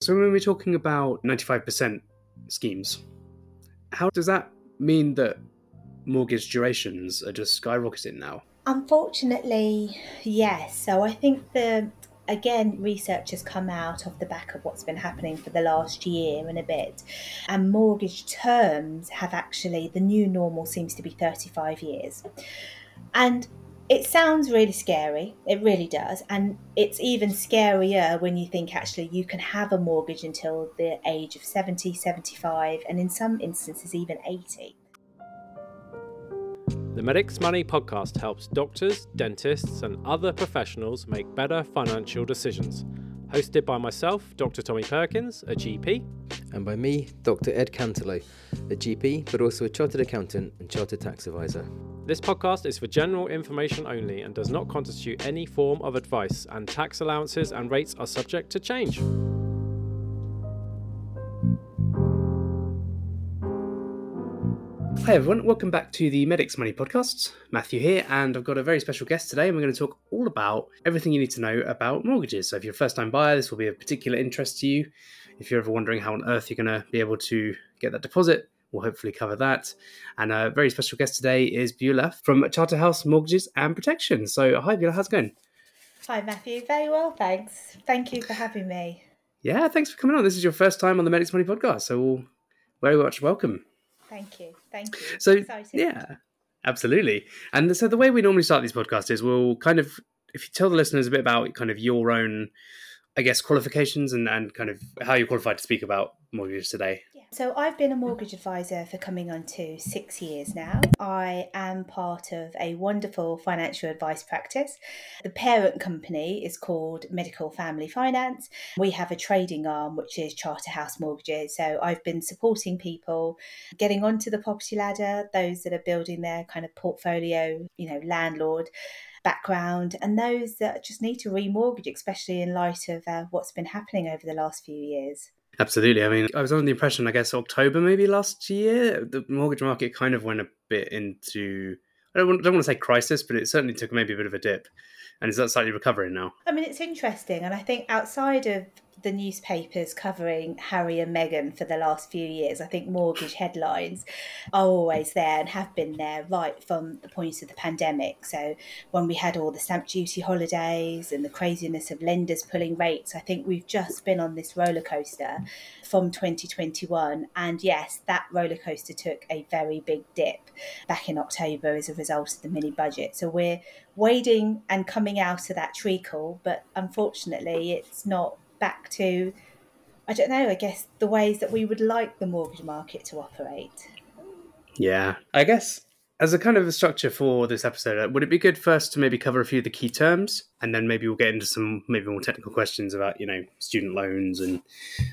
So when we're talking about 95% schemes, how does that mean that mortgage durations are just skyrocketing now? Unfortunately, yes. So I think research has come out off the back of what's been happening for the last year and a bit. And mortgage terms have actually, the new normal seems to be 35 years. And it sounds really scary. It really does. And it's even scarier when you think actually you can have a mortgage until the age of 70, 75, and in some instances even 80. The Medics Money podcast helps doctors, dentists, and other professionals make better financial decisions. Hosted by myself, Dr. Tommy Perkins, a GP. And by me, Dr. Ed Canterley, a GP, but also a chartered accountant and chartered tax advisor. This podcast is for general information only and does not constitute any form of advice, and tax allowances and rates are subject to change. Hi everyone, welcome back to the Medics Money podcast. Matthew here, and I've got a very special guest today, and we're going to talk all about everything you need to know about mortgages. So if you're a first-time buyer, this will be of particular interest to you. If you're ever wondering how on earth you're going to be able to get that deposit, we'll hopefully cover that. And a very special guest today is Beulah from Charterhouse Mortgages and Protection. So hi Beulah, how's it going? Hi Matthew, very well, thanks. Thank you for having me. Yeah, thanks for coming on. This is your first time on the Medics Money podcast, so very much welcome. Thank you. So, exciting. Yeah, absolutely. And so the way we normally start these podcasts is we'll kind of, if you tell the listeners a bit about kind of your own, I guess, qualifications and kind of how you're qualified to speak about mortgages today. Yeah. So I've been a mortgage advisor for coming on to 6 years now. I am part of a wonderful financial advice practice. The parent company is called Medical Family Finance. We have a trading arm, which is Charterhouse Mortgages. So I've been supporting people getting onto the property ladder, those that are building their kind of portfolio, landlord background, and those that just need to remortgage, especially in light of what's been happening over the last few years. Absolutely. I mean, I was under the impression, I guess, October maybe last year, the mortgage market kind of went a bit into, I don't want to say crisis, but it certainly took maybe a bit of a dip. And is that slightly recovering now? I mean, it's interesting. And I think outside of the newspapers covering Harry and Meghan for the last few years, I think mortgage headlines are always there and have been there right from the point of the pandemic. So when we had all the stamp duty holidays and the craziness of lenders pulling rates, I think we've just been on this roller coaster from 2021. And yes, that roller coaster took a very big dip back in October as a result of the mini budget. So we're wading and coming out of that treacle, but unfortunately it's not back to, I don't know, I guess the ways that we would like the mortgage market to operate. Yeah, I guess as a kind of a structure for this episode, would it be good first to maybe cover a few of the key terms, and then maybe we'll get into some maybe more technical questions about, student loans and,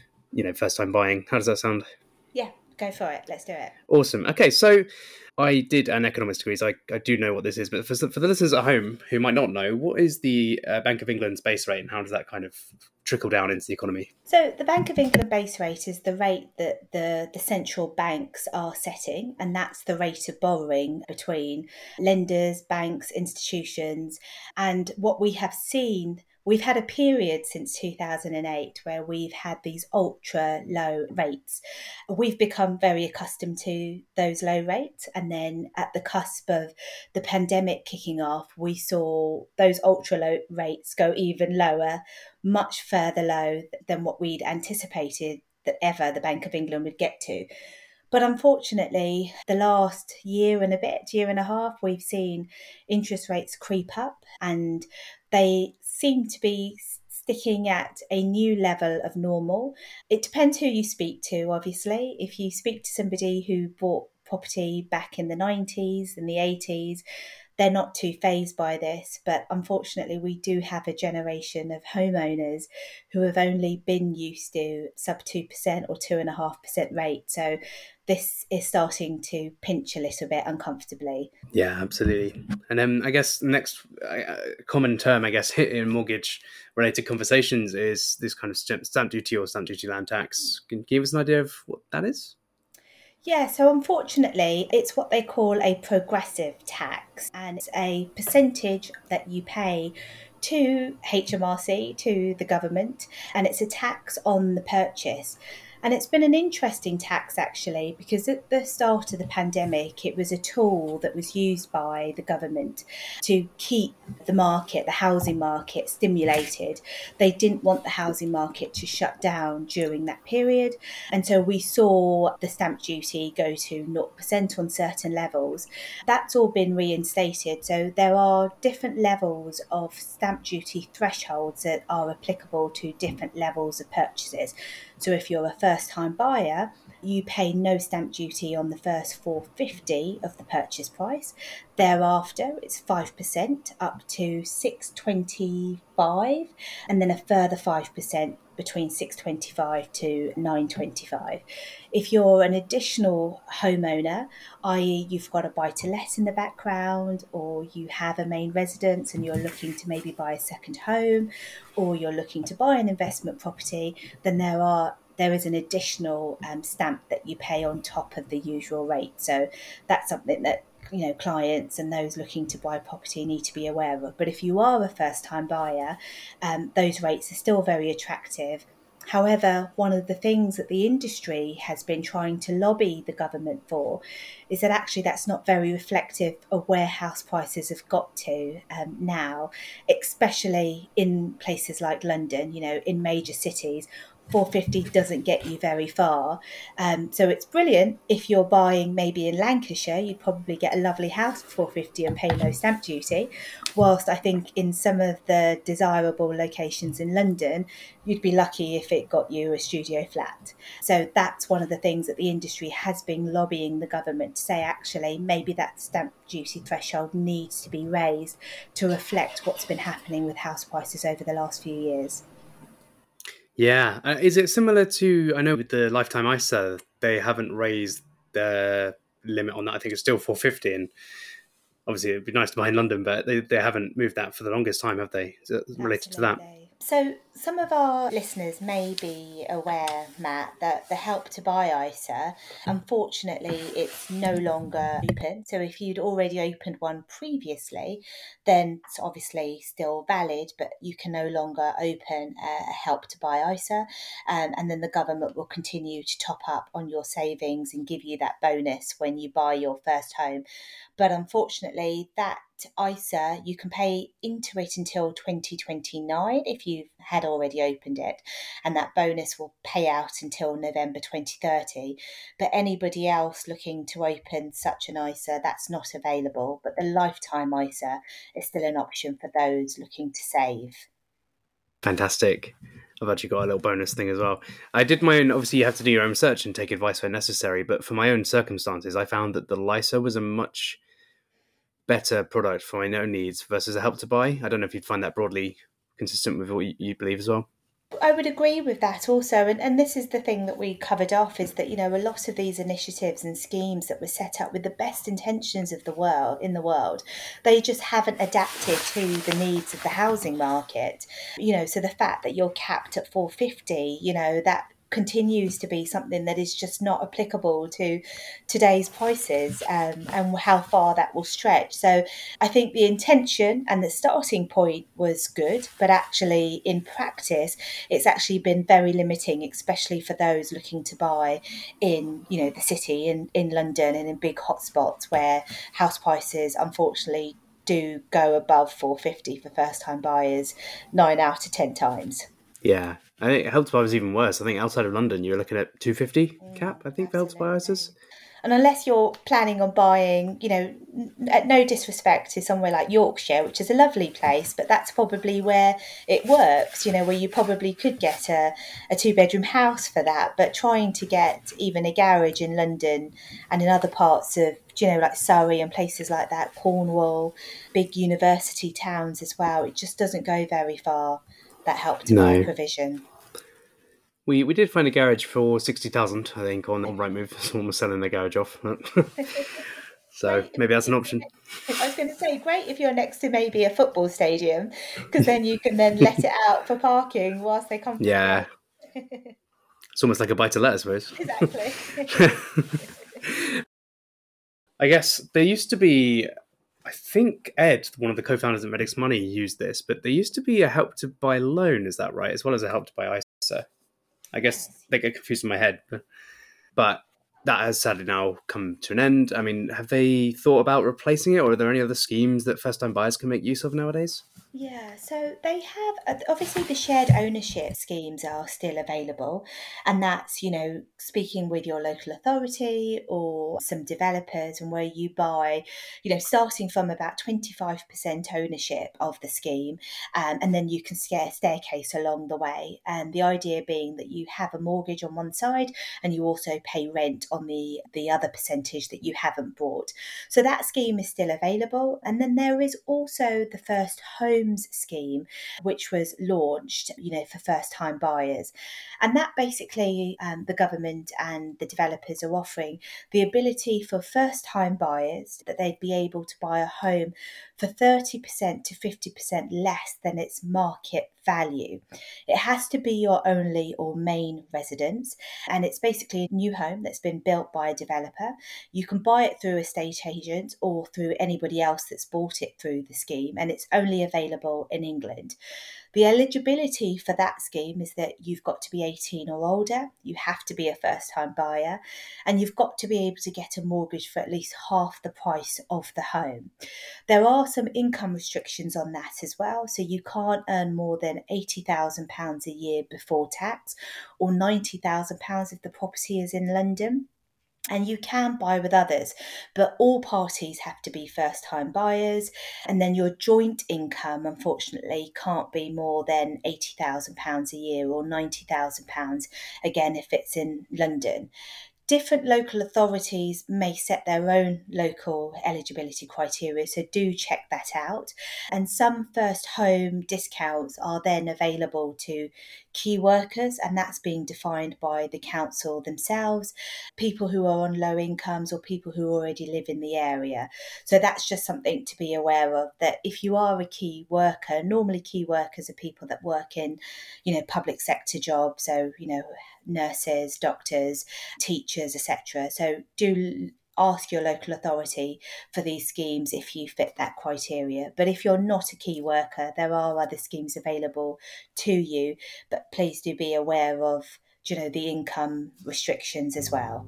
first time buying. How does that sound? Yeah, go for it. Let's do it. Awesome. Okay, so I did an economics degree, so I do know what this is. But for the listeners at home who might not know, what is the Bank of England's base rate, and how does that kind of trickle down into the economy? So the Bank of England base rate is the rate that the central banks are setting, and that's the rate of borrowing between lenders, banks, institutions. And what we have seen, we've had a period since 2008 where we've had these ultra low rates. We've become very accustomed to those low rates. And then at the cusp of the pandemic kicking off, we saw those ultra low rates go even lower, much further low than what we'd anticipated that ever the Bank of England would get to. But unfortunately, the last year and a half, we've seen interest rates creep up, and they seem to be sticking at a new level of normal. It depends who you speak to, obviously. If you speak to somebody who bought property back in the 90s and the 80s, they're not too fazed by this. But unfortunately, we do have a generation of homeowners who have only been used to sub 2% or 2.5% rate. So this is starting to pinch a little bit uncomfortably. Yeah, absolutely. And then I guess the next common term, I guess, hit in mortgage-related conversations is this kind of stamp duty or stamp duty land tax. Can you give us an idea of what that is? Yeah, so unfortunately, it's what they call a progressive tax, and it's a percentage that you pay to HMRC, to the government, and it's a tax on the purchase. And it's been an interesting tax, actually, because at the start of the pandemic, it was a tool that was used by the government to keep the market, the housing market, stimulated. They didn't want the housing market to shut down during that period. And so we saw the stamp duty go to 0% on certain levels. That's all been reinstated. So there are different levels of stamp duty thresholds that are applicable to different levels of purchases. So if you're a first-time buyer, you pay no stamp duty on the first $450 of the purchase price. Thereafter, it's 5% up to $625, and then a further 5% between $625 to $925. If you're an additional homeowner, i.e. you've got a buy-to-let in the background, or you have a main residence and you're looking to maybe buy a second home, or you're looking to buy an investment property, then there is an additional stamp that you pay on top of the usual rate. So that's something that clients and those looking to buy property need to be aware of. But if you are a first-time buyer, those rates are still very attractive. However, one of the things that the industry has been trying to lobby the government for is that actually that's not very reflective of where house prices have got to now, especially in places like London, in major cities. 450 doesn't get you very far. So it's brilliant if you're buying maybe in Lancashire, you'd probably get a lovely house for 450 and pay no stamp duty. Whilst I think in some of the desirable locations in London, you'd be lucky if it got you a studio flat. So that's one of the things that the industry has been lobbying the government to say, actually, maybe that stamp duty threshold needs to be raised to reflect what's been happening with house prices over the last few years. Yeah. Is it similar to, I know with the Lifetime ISA, they haven't raised the limit on that. I think it's still 450, and obviously it'd be nice to buy in London, but they haven't moved that for the longest time, have they? Is it related to that? So some of our listeners may be aware, Matt, that the Help to Buy ISA, unfortunately, it's no longer open. So if you'd already opened one previously, then it's obviously still valid, but you can no longer open a Help to Buy ISA. And then the government will continue to top up on your savings and give you that bonus when you buy your first home. But unfortunately, that ISA, you can pay into it until 2029 if you had already opened it, and that bonus will pay out until November 2030. But anybody else looking to open such an ISA, that's not available. But the Lifetime ISA is still an option for those looking to save. Fantastic. I've actually got a little bonus thing as well. I did my own, obviously you have to do your own research and take advice where necessary, but for my own circumstances, I found that the LISA was a much better product for my own needs versus a Help to Buy. I don't know if you'd find that broadly consistent with what you believe as well. I would agree with that also. And this is the thing that we covered off, is that, a lot of these initiatives and schemes that were set up with the best intentions of the world, they just haven't adapted to the needs of the housing market. So the fact that you're capped at 450, that continues to be something that is just not applicable to today's prices, and how far that will stretch. So I think the intention and the starting point was good, but actually in practice it's actually been very limiting, especially for those looking to buy in the city, in London and in big hotspots where house prices unfortunately do go above 450 for first time buyers 9 out of 10 times. Yeah, I think Help to Buy was even worse. I think outside of London, you're looking at 250 cap, I think, for Help to Buy ISAs. And unless you're planning on buying, at no disrespect to somewhere like Yorkshire, which is a lovely place, but that's probably where it works, where you probably could get a 2-bedroom house for that. But trying to get even a garage in London and in other parts of, like Surrey and places like that, Cornwall, big university towns as well, it just doesn't go very far, that Help to Buy provision. We did find a garage for 60,000, I think, on Rightmove. Someone was selling their garage off. So maybe that's an option. I was going to say, great if you're next to maybe a football stadium, because then you can then let it out for parking whilst they come. Yeah. It's almost like a buy-to-let, I suppose. Exactly. I guess there used to be, I think Ed, one of the co-founders of Medics Money, used this, but there used to be a Help to Buy loan, is that right? As well as a Help to Buy ISA. I guess Yes. they get confused in my head. But that has sadly now come to an end. I mean, have they thought about replacing it, or are there any other schemes that first-time buyers can make use of nowadays? Yeah, so they have obviously the shared ownership schemes are still available, and that's, speaking with your local authority or some developers, and where you buy, starting from about 25% ownership of the scheme, and then you can staircase along the way. And the idea being that you have a mortgage on one side and you also pay rent on the other percentage that you haven't bought. So that scheme is still available. And then there is also the First Homes scheme, which was launched, for first time buyers. And that basically, the government and the developers are offering the ability for first time buyers that they'd be able to buy a home for 30% to 50% less than its market value. It has to be your only or main residence, and it's basically a new home that's been built by a developer. You can buy it through estate agents or through anybody else that's bought it through the scheme, and it's only available in England. The eligibility for that scheme is that you've got to be 18 or older, you have to be a first time buyer, and you've got to be able to get a mortgage for at least half the price of the home. There are some income restrictions on that as well, so you can't earn more than £80,000 a year before tax, or £90,000 if the property is in London. And you can buy with others, but all parties have to be first time buyers. And then your joint income, unfortunately, can't be more than £80,000 a year or £90,000, again, if it's in London. Different local authorities may set their own local eligibility criteria, so do check that out. And some first home discounts are then available to key workers, and that's being defined by the council themselves, people who are on low incomes or people who already live in the area. So that's just something to be aware of, that if you are a key worker, normally key workers are people that work in, public sector jobs, so, nurses, doctors, teachers, etc. So do ask your local authority for these schemes if you fit that criteria. But if you're not a key worker, there are other schemes available to you, but please do be aware of, the income restrictions as well.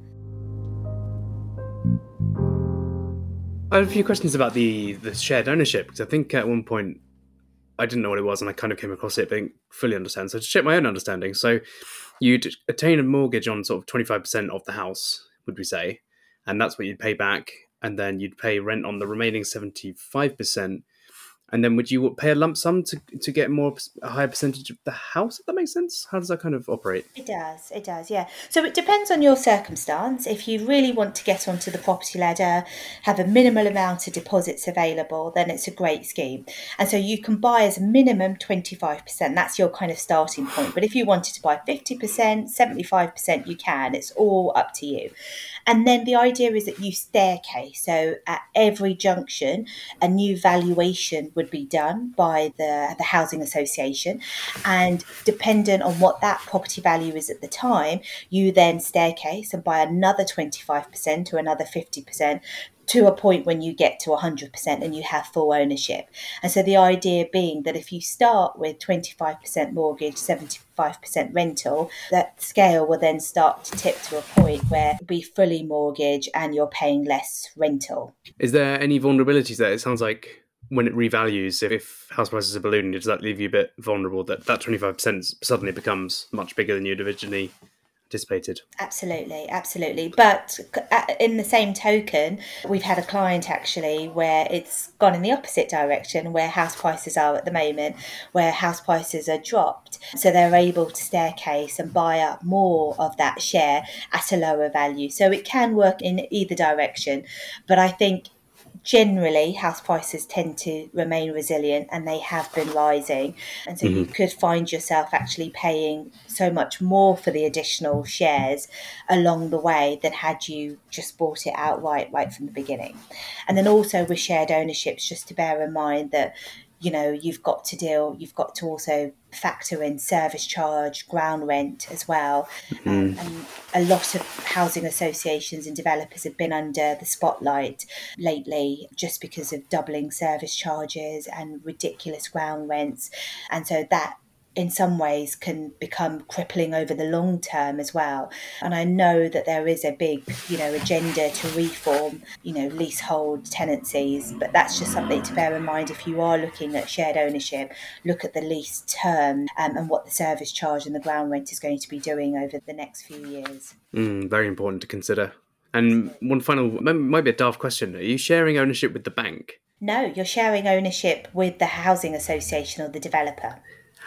I have a few questions about the shared ownership, because I think at one point I didn't know what it was and I kind of came across it, but didn't fully understand. So to check my own understanding, so you'd attain a mortgage on sort of 25% of the house, would we say? And that's what you'd pay back. And then you'd pay rent on the remaining 75%. And then would you pay a lump sum to get a higher percentage of the house, if that makes sense? How does that kind of operate? It does, yeah. So it depends on your circumstance. If you really want to get onto the property ladder, have a minimal amount of deposits available, then it's a great scheme. And so you can buy as a minimum 25%. That's your kind of starting point. But if you wanted to buy 50%, 75%, you can. It's all up to you. And then the idea is that you staircase. So at every junction, a new valuation would be done by the housing association. And dependent on what that property value is at the time, you then staircase and buy another 25% or another 50%, to a point when you get to 100% and you have full ownership. And so the idea being that if you start with 25% mortgage, 75% rental, that scale will then start to tip to a point where it'll be fully mortgage and you're paying less rental. Is there any vulnerabilities there? It sounds like when it revalues, if house prices are ballooning, does that leave you a bit vulnerable, that 25% suddenly becomes much bigger than you'd originally anticipated? Absolutely. But in the same token, we've had a client actually where it's gone in the opposite direction, where house prices are at the moment, where house prices are dropped. So they're able to staircase and buy up more of that share at a lower value. So it can work in either direction. But I think generally house prices tend to remain resilient, and they have been rising, and so you could find yourself actually paying so much more for the additional shares along the way than had you just bought it outright right from the beginning. And then also with shared ownerships, just to bear in mind that you've got to also factor in service charge, ground rent as well. And a lot of housing associations and developers have been under the spotlight lately just because of doubling service charges and ridiculous ground rents. And so that in some ways can become crippling over the long term as well. And I know that there is a big, agenda to reform, leasehold tenancies, but that's just something to bear in mind if you are looking at shared ownership. Look at the lease term and what the service charge and the ground rent is going to be doing over the next few years. Very important to consider. And one final, might be a daft question. Are you sharing ownership with the bank? No, you're sharing ownership with the housing association or the developer.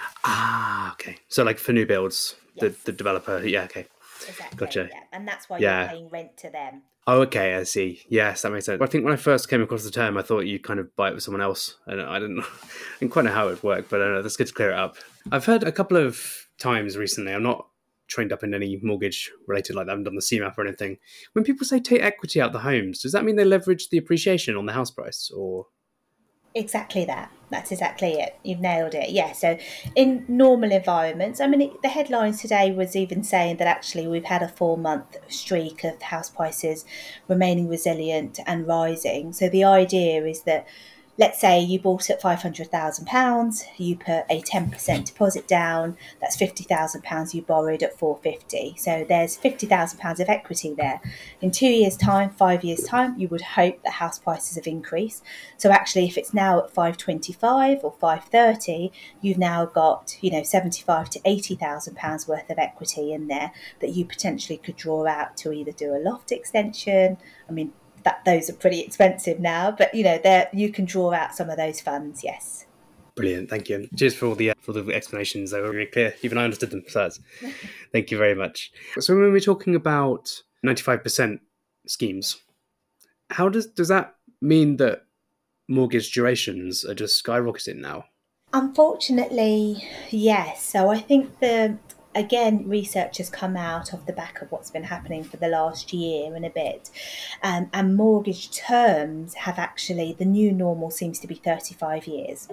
Okay. So like for new builds, Yes. the developer, okay. Exactly. Gotcha. Yeah. And that's why you're paying rent to them. Oh, okay, I see. Yes, that makes sense. I think when I first came across the term, I thought you'd kind of buy it with someone else. And I didn't quite know how it would work, but that's good to clear it up. I've heard a couple of times recently, I'm not trained up in any mortgage related like that, I haven't done the CMAP or anything. When people say take equity out the homes, does that mean they leverage the appreciation on the house price or... Exactly that. That's exactly it. You've nailed it. Yeah. So in normal environments, the headlines today was even saying that actually we've had a 4-month streak of house prices remaining resilient and rising. So the idea is that, let's say you bought at £500,000, you put a 10% deposit down, that's £50,000 you borrowed at 450. So there's £50,000 of equity there. In 2 years' time, 5 years' time, you would hope that house prices have increased. So actually, if it's now at 525 or 530, you've now got, £75,000 to £80,000 worth of equity in there that you potentially could draw out to either do a loft extension. Those are pretty expensive now, but you can draw out some of those funds. Yes. Brilliant, thank you. And cheers for all the explanations. They were really clear. Even I understood them. So thank you very much. So when we're talking about 95% schemes, how does that mean that mortgage durations are just skyrocketing now? Unfortunately, yes. So I think again, research has come out off the back of what's been happening for the last year and a bit. And mortgage terms have actually, the new normal seems to be 35 years.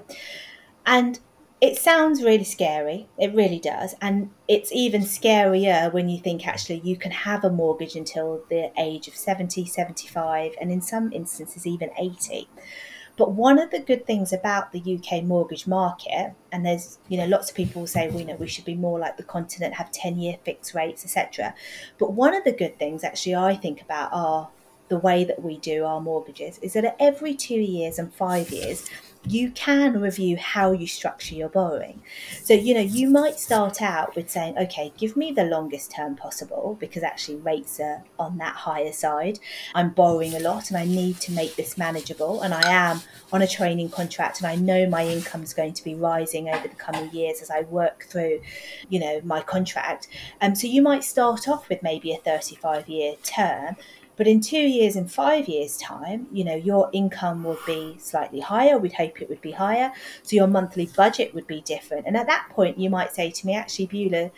And it sounds really scary. It really does. And it's even scarier when you think actually you can have a mortgage until the age of 70, 75, and in some instances even 80. But one of the good things about the UK mortgage market, and there's, lots of people say, we should be more like the continent, have 10-year fixed rates, etc. But one of the good things actually I think about the way that we do our mortgages is that every 2 years and 5 years, you can review how you structure your borrowing. So, you might start out with saying, okay, give me the longest term possible because actually rates are on that higher side. I'm borrowing a lot and I need to make this manageable. And I am on a training contract and I know my income is going to be rising over the coming years as I work through, my contract. So you might start off with maybe a 35-year term. But in 2 years and 5 years' time, your income would be slightly higher. We'd hope it would be higher. So your monthly budget would be different. And at that point, you might say to me, actually, Beulah,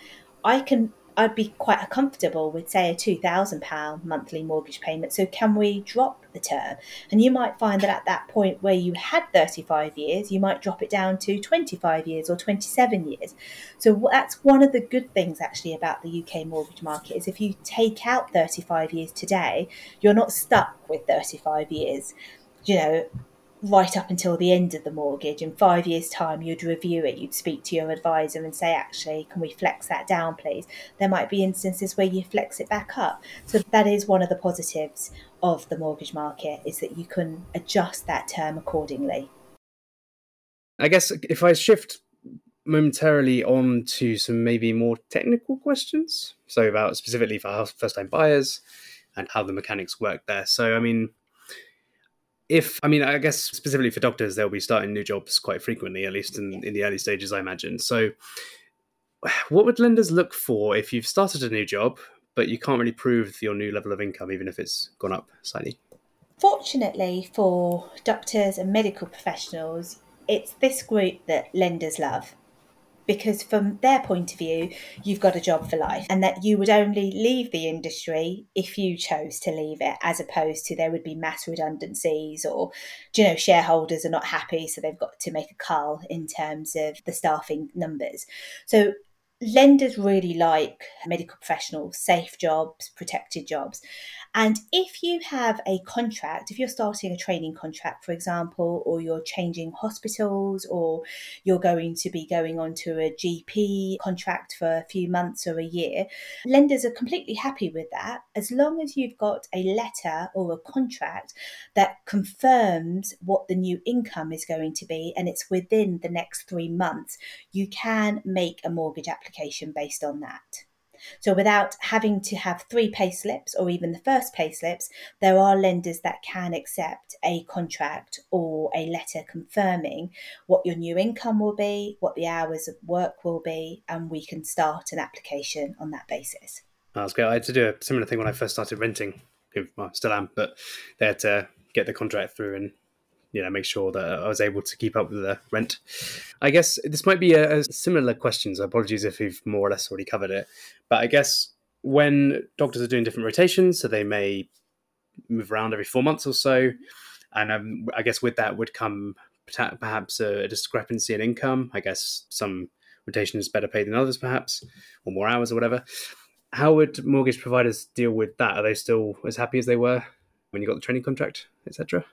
I'd be quite comfortable with, say, a £2,000 monthly mortgage payment. So can we drop the term? And you might find that at that point where you had 35 years, you might drop it down to 25 years or 27 years. So that's one of the good things actually about the UK mortgage market is if you take out 35 years today, you're not stuck with 35 years, right up until the end of the mortgage. In 5 years' time, you'd review it, you'd speak to your advisor and say, actually, can we flex that down, please? There might be instances where you flex it back up. So that is one of the positives of the mortgage market, is that you can adjust that term accordingly. I guess if I shift momentarily on to some maybe more technical questions, so about specifically for first-time buyers and how the mechanics work there. So, I guess specifically for doctors, they'll be starting new jobs quite frequently, at least in the early stages, I imagine. So what would lenders look for if you've started a new job, but you can't really prove your new level of income, even if it's gone up slightly? Fortunately for doctors and medical professionals, it's this group that lenders love. because from their point of view, you've got a job for life, and that you would only leave the industry if you chose to leave it, as opposed to there would be mass redundancies, or, shareholders are not happy, so they've got to make a cull in terms of the staffing numbers. So lenders really like medical professionals, safe jobs, protected jobs. And if you have a contract, if you're starting a training contract, for example, or you're changing hospitals, or you're going to be going on to a GP contract for a few months or a year, lenders are completely happy with that, as long as you've got a letter or a contract that confirms what the new income is going to be, and it's within the next 3 months. You can make a mortgage application based on that. So without having to have 3 pay slips or even the first pay slips, there are lenders that can accept a contract or a letter confirming what your new income will be, what the hours of work will be, and we can start an application on that basis. That's great. I had to do a similar thing when I first started renting. Well, I still am, but they had to get the contract through and make sure that I was able to keep up with the rent. I guess this might be a similar question, so apologies if you've more or less already covered it. But I guess when doctors are doing different rotations, so they may move around every 4 months or so, and I guess with that would come perhaps a discrepancy in income. I guess some rotation is better paid than others, perhaps, or more hours or whatever. How would mortgage providers deal with that? Are they still as happy as they were when you got the training contract, etc.?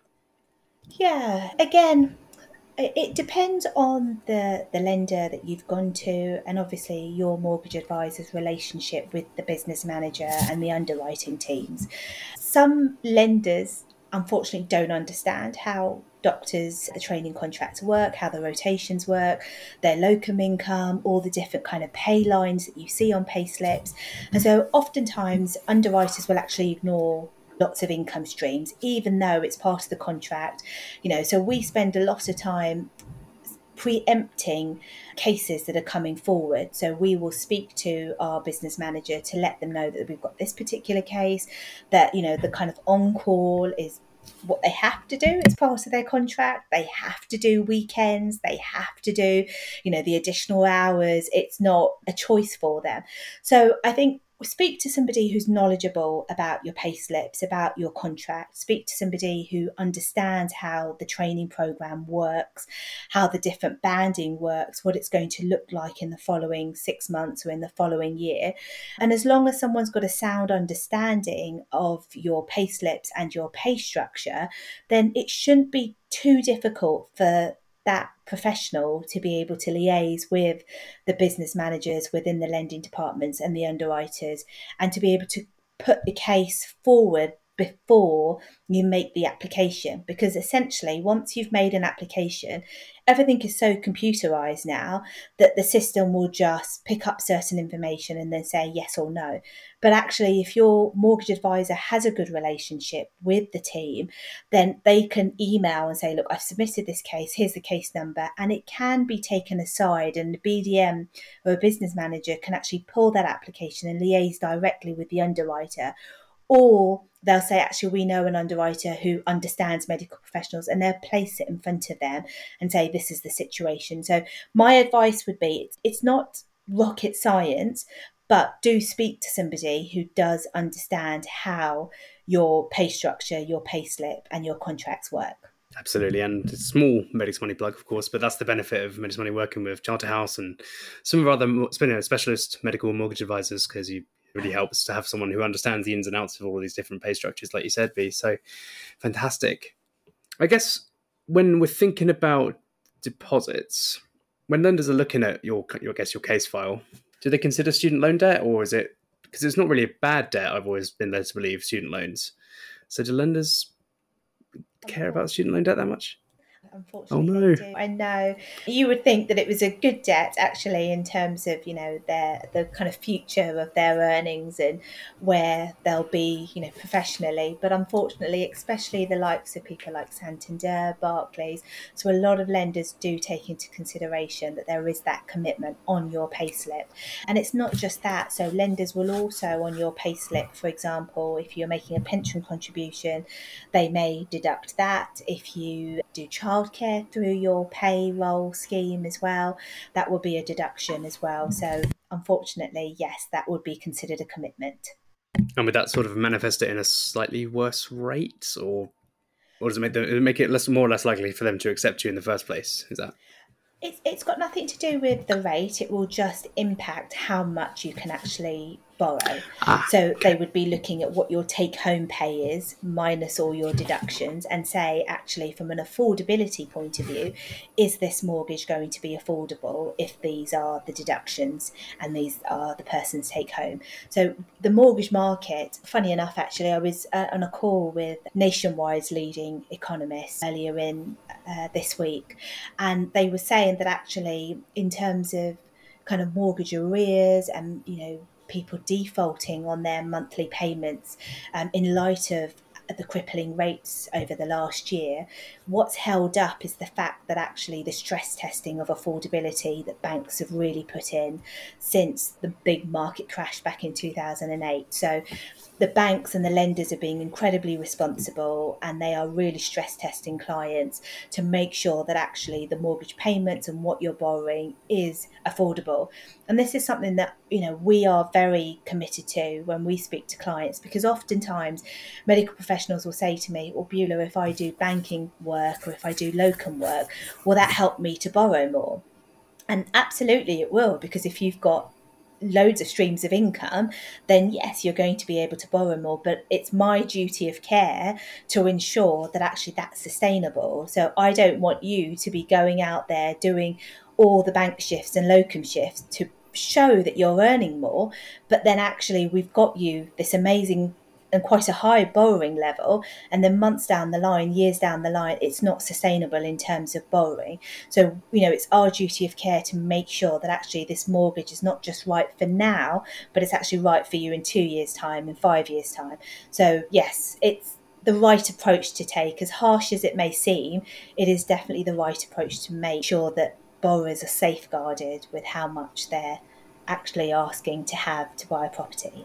Yeah, again, it depends on the lender that you've gone to, and obviously your mortgage advisor's relationship with the business manager and the underwriting teams. Some lenders, unfortunately, don't understand how doctors, the training contracts work, how the rotations work, their locum income, all the different kind of pay lines that you see on pay slips. And so oftentimes underwriters will actually ignore lots of income streams, even though it's part of the contract. So we spend a lot of time preempting cases that are coming forward. So we will speak to our business manager to let them know that we've got this particular case, that, the kind of on-call is what they have to do. It's part of their contract. They have to do weekends. They have to do, the additional hours. It's not a choice for them. So I think speak to somebody who's knowledgeable about your pay slips, about your contract. Speak to somebody who understands how the training program works, how the different banding works, what it's going to look like in the following 6 months or in the following year. And as long as someone's got a sound understanding of your pay slips and your pay structure, then it shouldn't be too difficult for that professional to be able to liaise with the business managers within the lending departments and the underwriters, and to be able to put the case forward before you make the application. Because essentially, once you've made an application, everything is so computerized now that the system will just pick up certain information and then say yes or no. But actually, if your mortgage advisor has a good relationship with the team, then they can email and say, look, I've submitted this case, here's the case number, and it can be taken aside, and the BDM or a business manager can actually pull that application and liaise directly with the underwriter. Or they'll say, actually, we know an underwriter who understands medical professionals, and they'll place it in front of them and say, this is the situation. So my advice would be, it's not rocket science, but do speak to somebody who does understand how your pay structure, your pay slip, and your contracts work. Absolutely, and it's a small Medics Money plug, of course, but that's the benefit of Medics Money working with Charterhouse and some of our other specialist medical mortgage advisors, because it really helps to have someone who understands the ins and outs of all these different pay structures, like you said, V. So fantastic. I guess when we're thinking about deposits, when lenders are looking at your case file, do they consider student loan debt, or is it, because it's not really a bad debt, I've always been led to believe, student loans. So do lenders care about student loan debt that much? Unfortunately, oh no, they do. I know. You would think that it was a good debt, actually, in terms of the kind of future of their earnings and where they'll be professionally. But unfortunately, especially the likes of people like Santander, Barclays, so a lot of lenders do take into consideration that there is that commitment on your payslip. And it's not just that. So lenders will also, on your payslip, for example, if you're making a pension contribution, they may deduct that. If you do child childcare through your payroll scheme as well, that will be a deduction as well. So unfortunately, yes, that would be considered a commitment. And would that sort of manifest it in a slightly worse rate, or does it make it more or less likely for them to accept you in the first place? Is that? It's got nothing to do with the rate. It will just impact how much you can actually borrow. So they would be looking at what your take-home pay is minus all your deductions and say, actually, from an affordability point of view, is this mortgage going to be affordable if these are the deductions and these are the person's take-home? So the mortgage market, funny enough, actually, I was on a call with Nationwide's leading economists earlier in this week, and they were saying that actually in terms of kind of mortgage arrears and, people defaulting on their monthly payments in light of the crippling rates over the last year, what's held up is the fact that actually the stress testing of affordability that banks have really put in since the big market crash back in 2008. So the banks and the lenders are being incredibly responsible, and they are really stress testing clients to make sure that actually the mortgage payments and what you're borrowing is affordable. And this is something that, we are very committed to when we speak to clients, because oftentimes medical professionals will say to me, well, Beulah, if I do banking work or if I do locum work, will that help me to borrow more? And absolutely it will, because if you've got loads of streams of income, then yes, you're going to be able to borrow more. But it's my duty of care to ensure that actually that's sustainable. So I don't want you to be going out there doing all the bank shifts and locum shifts to show that you're earning more, but then actually we've got you this amazing and quite a high borrowing level, and then months down the line, years down the line, it's not sustainable in terms of borrowing. So, it's our duty of care to make sure that actually this mortgage is not just right for now, but it's actually right for you in 2 years' time, in 5 years' time. So yes, it's the right approach to take. As harsh as it may seem, it is definitely the right approach to make sure that borrowers are safeguarded with how much they're actually asking to have to buy a property.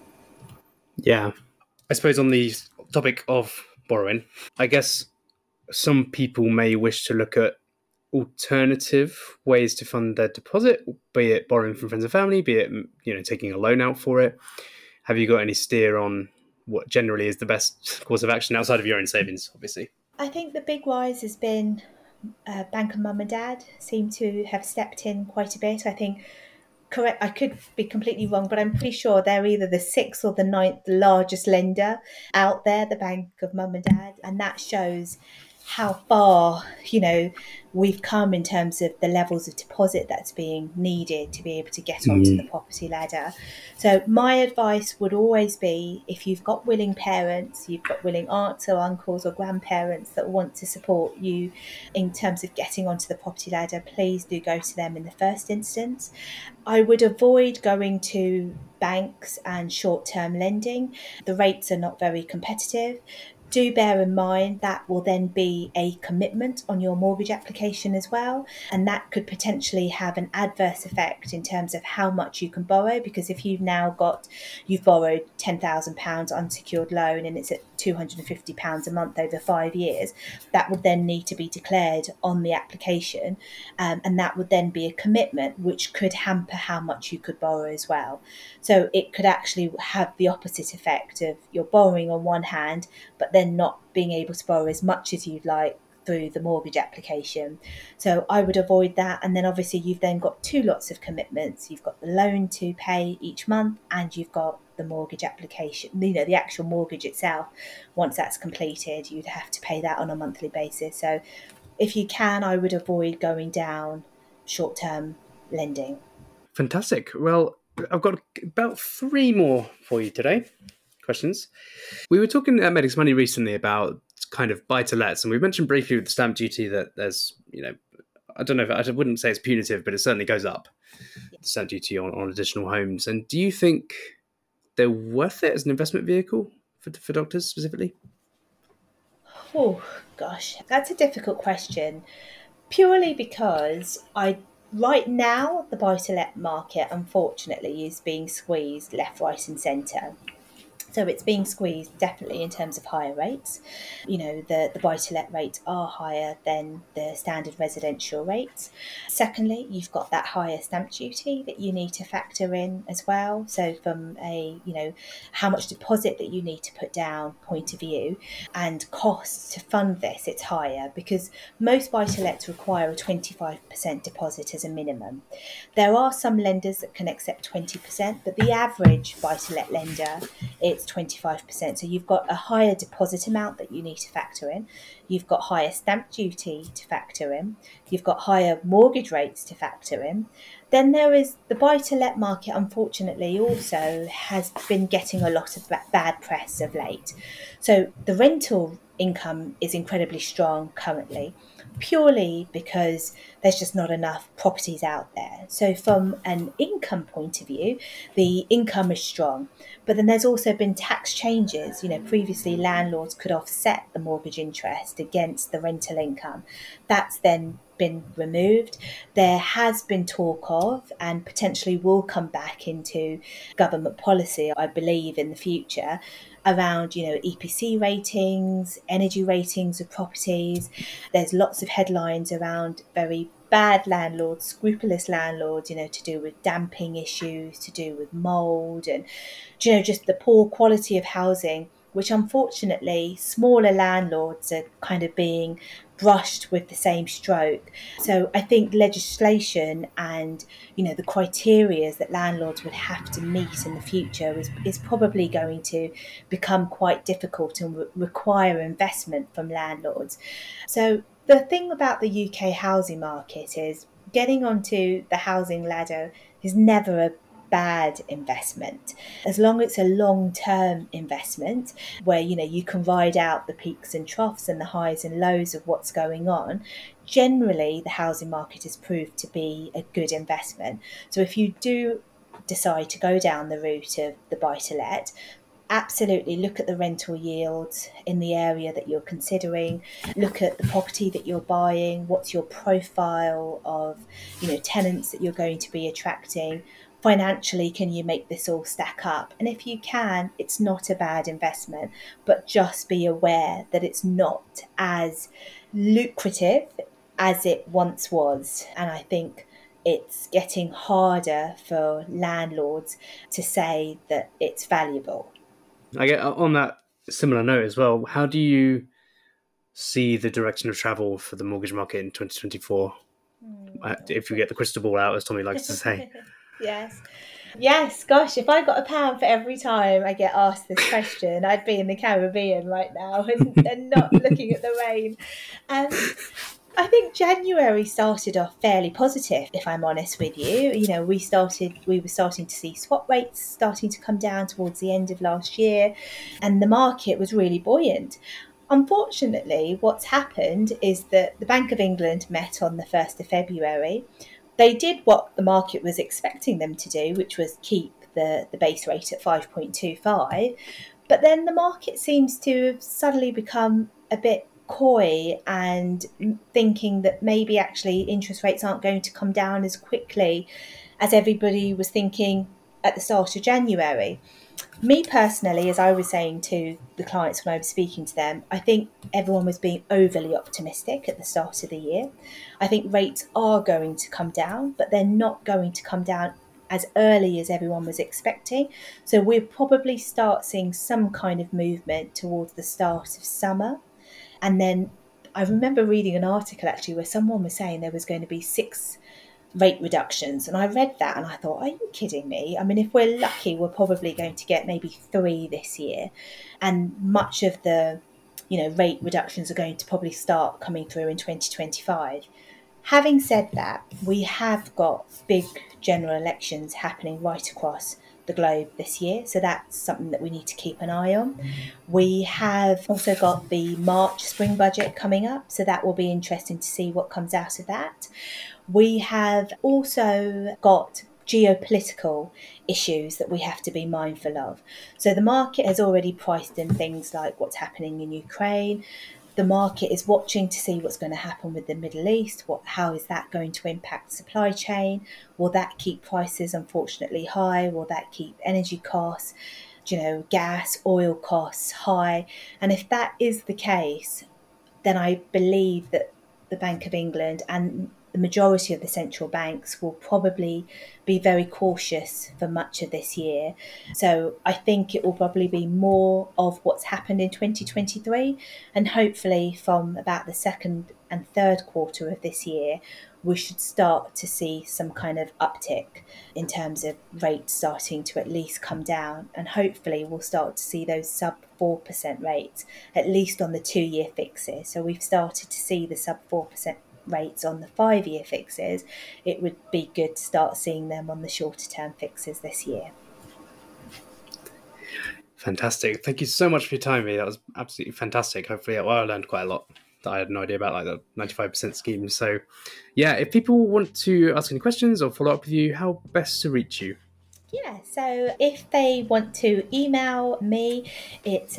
Yeah. I suppose on the topic of borrowing, I guess some people may wish to look at alternative ways to fund their deposit, be it borrowing from friends and family, be it, taking a loan out for it. Have you got any steer on what generally is the best course of action outside of your own savings, obviously? I think the big rise has been Bank of Mum and Dad seem to have stepped in quite a bit. I think, correct, I could be completely wrong, but I'm pretty sure they're either the 6th or the 9th largest lender out there, the Bank of Mum and Dad. And that shows how far, we've come in terms of the levels of deposit that's being needed to be able to get onto the property ladder. So my advice would always be, if you've got willing parents, you've got willing aunts or uncles or grandparents that want to support you in terms of getting onto the property ladder, please do go to them in the first instance. I would avoid going to banks and short-term lending. The rates are not very competitive. Do bear in mind that will then be a commitment on your mortgage application as well, and that could potentially have an adverse effect in terms of how much you can borrow, because if you've borrowed £10,000 unsecured loan and it's at £250 a month over 5 years, that would then need to be declared on the application, and that would then be a commitment which could hamper how much you could borrow as well. So it could actually have the opposite effect of you're borrowing on one hand, but then not being able to borrow as much as you'd like through the mortgage application. So I would avoid that. And then obviously you've then got 2 lots of commitments. You've got the loan to pay each month, and you've got the mortgage application, the actual mortgage itself. Once that's completed, you'd have to pay that on a monthly basis. So if you can, I would avoid going down short-term lending. Fantastic. Well, I've got about 3 more for you today. Questions. We were talking at Medics Money recently about kind of buy-to-lets, and we mentioned briefly with the stamp duty that there's, I don't know, I wouldn't say it's punitive, but it certainly goes up, the stamp duty on additional homes. And do you think they're worth it as an investment vehicle for doctors specifically? Oh, gosh, that's a difficult question. Purely because right now, the buy-to-let market, unfortunately, is being squeezed left, right and centre. So it's being squeezed definitely in terms of higher rates. The buy-to-let rates are higher than the standard residential rates. Secondly, you've got that higher stamp duty that you need to factor in as well. So from how much deposit that you need to put down point of view, and costs to fund this, it's higher because most buy-to-lets require a 25% deposit as a minimum. There are some lenders that can accept 20%, but the average buy-to-let lender, it's 25%. So you've got a higher deposit amount that you need to factor in. You've got higher stamp duty to factor in. You've got higher mortgage rates to factor in. Then there is the buy-to-let market, unfortunately, also has been getting a lot of bad press of late. So the rental income is incredibly strong currently, purely because there's just not enough properties out there. So from an income point of view, the income is strong. But then there's also been tax changes. Previously landlords could offset the mortgage interest against the rental income. That's then been removed. There has been talk of, and potentially will come back into government policy, I believe, in the future, around EPC ratings, energy ratings of properties. There's lots of headlines around very bad landlords, scrupulous landlords, to do with damping issues, to do with mould, and just the poor quality of housing, which unfortunately smaller landlords are kind of being brushed with the same stroke. So I think legislation and the criteria that landlords would have to meet in the future is probably going to become quite difficult and require investment from landlords. So the thing about the UK housing market is getting onto the housing ladder is never a bad investment, as long as it's a long-term investment where you can ride out the peaks and troughs and the highs and lows of what's going on. Generally, the housing market has proved to be a good investment. So if you do decide to go down the route of the buy-to-let, absolutely look at the rental yields in the area that you're considering, look at the property that you're buying, what's your profile of tenants that you're going to be attracting. Financially, can you make this all stack up? And if you can, it's not a bad investment, but just be aware that it's not as lucrative as it once was. And I think it's getting harder for landlords to say that it's valuable. I get on that similar note as well. How do you see the direction of travel for the mortgage market in 2024? If you get the crystal ball out, as Tommy likes to say. Yes, gosh, if I got £1 for every time I get asked this question, I'd be in the Caribbean right now and not looking at the rain. I think January started off fairly positive, if I'm honest with you. We were starting to see swap rates starting to come down towards the end of last year, and the market was really buoyant. Unfortunately, what's happened is that the Bank of England met on the 1st of February. They did what the market was expecting them to do, which was keep the base rate at 5.25. But then the market seems to have suddenly become a bit coy and thinking that maybe actually interest rates aren't going to come down as quickly as everybody was thinking at the start of January. Me personally, as I was saying to the clients when I was speaking to them, I think everyone was being overly optimistic at the start of the year. I think rates are going to come down, but they're not going to come down as early as everyone was expecting. So we'll probably start seeing some kind of movement towards the start of summer. And then I remember reading an article actually where someone was saying there was going to be 6 rate reductions. And I read that and I thought, are you kidding me? I mean, if we're lucky, we're probably going to get maybe 3 this year. And much of the, rate reductions are going to probably start coming through in 2025. Having said that, we have got big general elections happening right across the globe this year. So that's something that we need to keep an eye on. We have also got the March spring budget coming up. So that will be interesting to see what comes out of that. We have also got geopolitical issues that we have to be mindful of. So the market has already priced in things like what's happening in Ukraine. The market is watching to see what's going to happen with the Middle East. How is that going to impact the supply chain? Will that keep prices unfortunately high? Will that keep energy costs? gas, oil costs high. And if that is the case, then I believe that the Bank of England and the majority of the central banks will probably be very cautious for much of this year. So I think it will probably be more of what's happened in 2023, and hopefully from about the second and third quarter of this year, we should start to see some kind of uptick in terms of rates starting to at least come down, and hopefully we'll start to see those sub 4% rates, at least on the 2-year fixes. So we've started to see the sub 4% rates on the 5-year fixes. It would be good to start seeing them on the shorter term fixes this year. Fantastic. Thank you so much for your time, Mia. That was absolutely fantastic. Hopefully, I learned quite a lot that I had no idea about, like the 95% scheme. So yeah, if people want to ask any questions or follow up with you, how best to reach you? Yeah, so if they want to email me, it's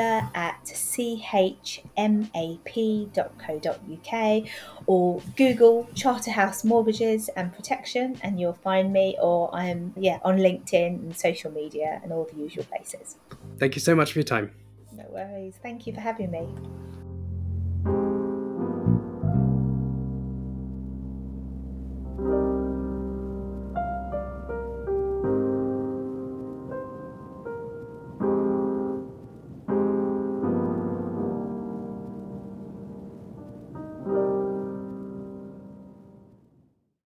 beulah@chmap.co.uk, or Google Charterhouse Mortgages and Protection and you'll find me, or I'm on LinkedIn and social media and all the usual places. Thank you so much for your time. No worries. Thank you for having me.